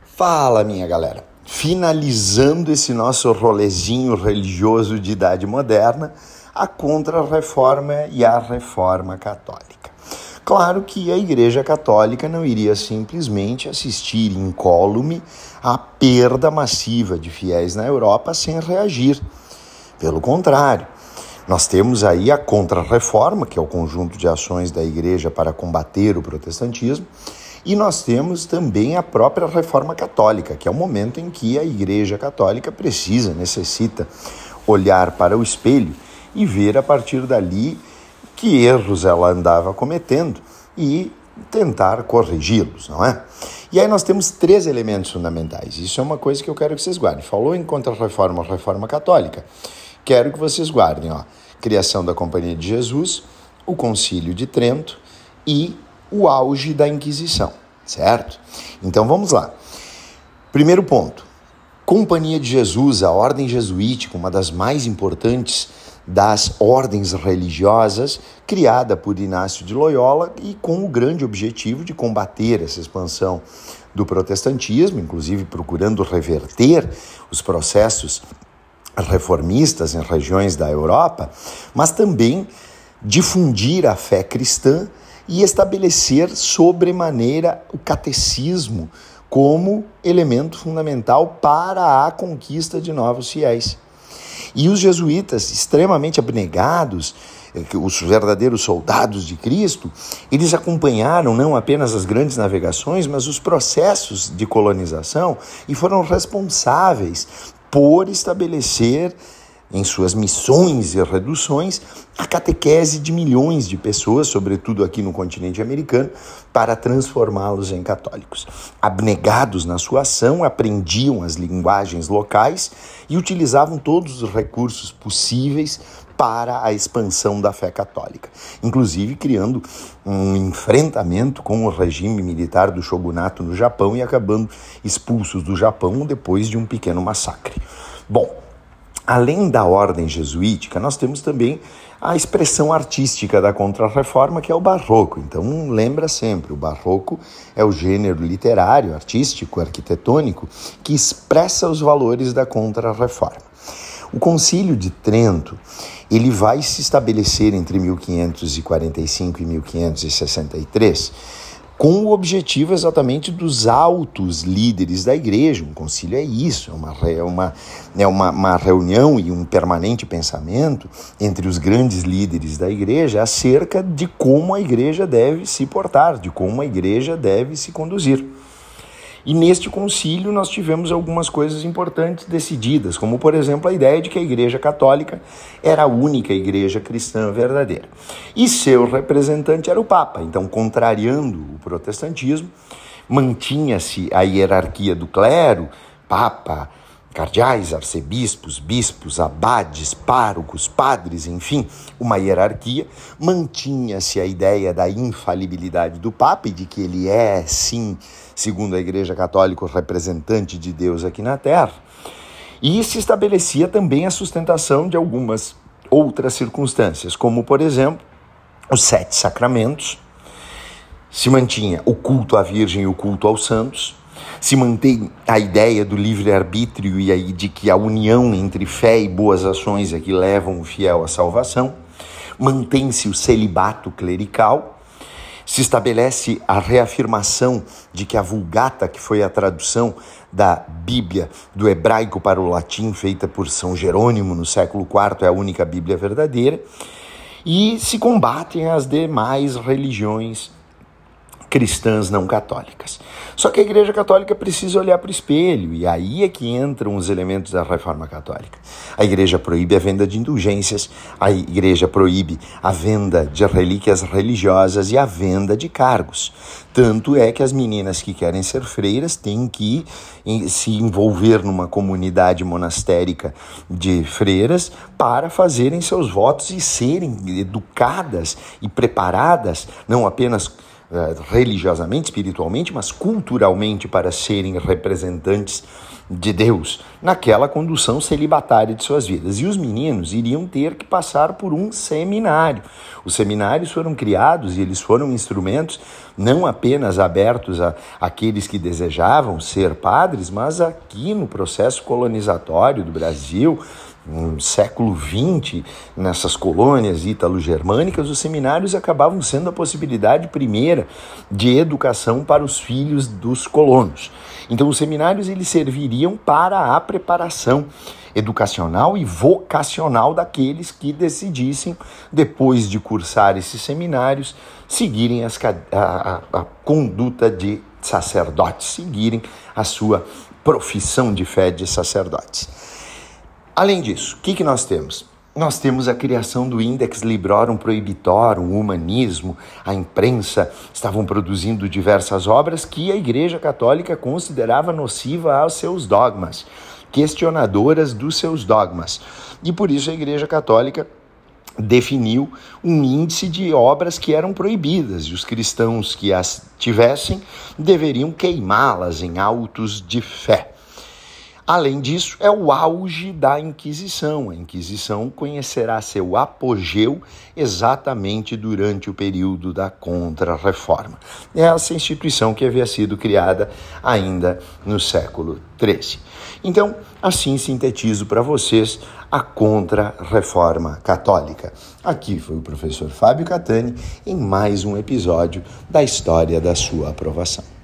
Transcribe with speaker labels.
Speaker 1: Fala, minha galera! Finalizando esse nosso rolezinho religioso de idade moderna, a Contra-Reforma e a Reforma Católica. Claro que a Igreja Católica não iria simplesmente assistir incólume à perda massiva de fiéis na Europa sem reagir. Pelo contrário, nós temos aí a Contra-Reforma, que é o conjunto de ações da Igreja para combater o protestantismo, e nós temos também a própria Reforma Católica, que é o momento em que a Igreja Católica necessita olhar para o espelho e ver a partir dali que erros ela andava cometendo e tentar corrigi-los, não é? E aí nós temos 3 elementos fundamentais. Isso é uma coisa que eu quero que vocês guardem. Falou em Contra-Reforma, Reforma Católica. Quero que vocês guardem, criação da Companhia de Jesus, o Concílio de Trento e o auge da Inquisição, certo? Então vamos lá. Primeiro ponto, Companhia de Jesus, a ordem jesuítica, uma das mais importantes das ordens religiosas, criada por Inácio de Loyola e com o grande objetivo de combater essa expansão do protestantismo, inclusive procurando reverter os processos reformistas em regiões da Europa, mas também difundir a fé cristã e estabelecer sobremaneira o catecismo como elemento fundamental para a conquista de novos fiéis. E os jesuítas, extremamente abnegados, os verdadeiros soldados de Cristo, eles acompanharam não apenas as grandes navegações, mas os processos de colonização e foram responsáveis por estabelecer em suas missões e reduções, a catequese de milhões de pessoas, sobretudo aqui no continente americano, para transformá-los em católicos. Abnegados na sua ação, aprendiam as linguagens locais e utilizavam todos os recursos possíveis para a expansão da fé católica, inclusive criando um enfrentamento com o regime militar do shogunato no Japão e acabando expulsos do Japão depois de um pequeno massacre. Bom, além da ordem jesuítica, nós temos também a expressão artística da Contra-Reforma, que é o Barroco. Então, lembra sempre, o Barroco é o gênero literário, artístico, arquitetônico, que expressa os valores da Contra-Reforma. O Concílio de Trento, ele vai se estabelecer entre 1545 e 1563, com o objetivo exatamente dos altos líderes da igreja. Um concílio é isso, é uma reunião e um permanente pensamento entre os grandes líderes da igreja acerca de como a igreja deve se portar, de como a igreja deve se conduzir. E neste concílio nós tivemos algumas coisas importantes decididas, como por exemplo a ideia de que a Igreja Católica era a única igreja cristã verdadeira. E seu representante era o Papa. Então, contrariando o protestantismo, mantinha-se a hierarquia do clero, Papa, cardeais, arcebispos, bispos, abades, párocos, padres, enfim, uma hierarquia. Mantinha-se a ideia da infalibilidade do Papa e de que ele é, sim, segundo a Igreja Católica, o representante de Deus aqui na Terra. E se estabelecia também a sustentação de algumas outras circunstâncias, como, por exemplo, os 7 sacramentos. Se mantinha o culto à Virgem e o culto aos santos. Se mantém a ideia do livre-arbítrio e aí de que a união entre fé e boas ações é que levam o fiel à salvação. Mantém-se o celibato clerical. Se estabelece a reafirmação de que a Vulgata, que foi a tradução da Bíblia do hebraico para o latim, feita por São Jerônimo no século IV, é a única Bíblia verdadeira. E se combatem as demais religiões cristãs não católicas. Só que a Igreja Católica precisa olhar para o espelho, e aí é que entram os elementos da Reforma Católica. A Igreja proíbe a venda de indulgências, a Igreja proíbe a venda de relíquias religiosas e a venda de cargos. Tanto é que as meninas que querem ser freiras têm que se envolver numa comunidade monastérica de freiras para fazerem seus votos e serem educadas e preparadas, não apenas religiosamente, espiritualmente, mas culturalmente para serem representantes de Deus naquela condução celibatária de suas vidas. E os meninos iriam ter que passar por um seminário. Os seminários foram criados e eles foram instrumentos não apenas abertos àqueles que desejavam ser padres, mas aqui no processo colonizatório do Brasil, no século XX, nessas colônias ítalo-germânicas, os seminários acabavam sendo a possibilidade primeira de educação para os filhos dos colonos. Então, os seminários eles serviriam para a preparação educacional e vocacional daqueles que decidissem, depois de cursar esses seminários, seguirem a conduta de sacerdotes, seguirem a sua profissão de fé de sacerdotes. Além disso, o que nós temos? Nós temos a criação do Index Librorum Prohibitorum, o humanismo, a imprensa estavam produzindo diversas obras que a Igreja Católica considerava nociva aos seus dogmas, questionadoras dos seus dogmas. E por isso a Igreja Católica definiu um índice de obras que eram proibidas e os cristãos que as tivessem deveriam queimá-las em autos de fé. Além disso, é o auge da Inquisição. A Inquisição conhecerá seu apogeu exatamente durante o período da Contra-Reforma. É essa instituição que havia sido criada ainda no século XIII. Então, assim sintetizo para vocês a Contra-Reforma Católica. Aqui foi o professor Fábio Catani em mais um episódio da História da Sua Aprovação.